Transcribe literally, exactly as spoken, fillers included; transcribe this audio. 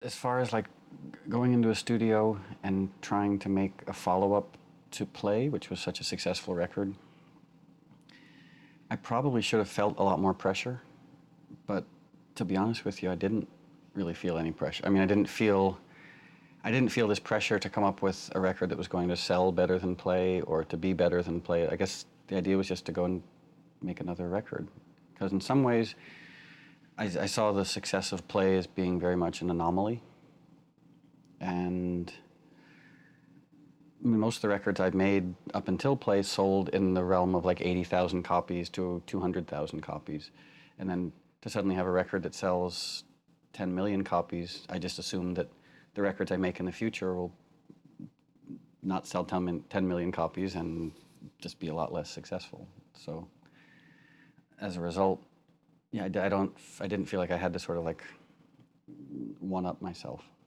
As far as like going into a studio and trying to make a follow-up to Play, which was such a successful record, I probably should have felt a lot more pressure, but to be honest with you, I didn't really feel any pressure. I mean, I didn't feel I didn't feel this pressure to come up with a record that was going to sell better than Play or to be better than Play. I guess the idea was just to go and make another record. Because in some ways, I, I saw the success of Play as being very much an anomaly. And I mean, most of the records I've made up until Play sold in the realm of like eighty thousand copies to two hundred thousand copies. And then to suddenly have a record that sells ten million copies, I just assumed that the records I make in the future will not sell ten million copies and just be a lot less successful. So as a result, yeah, I, I don't, I didn't feel like I had to sort of like one up myself.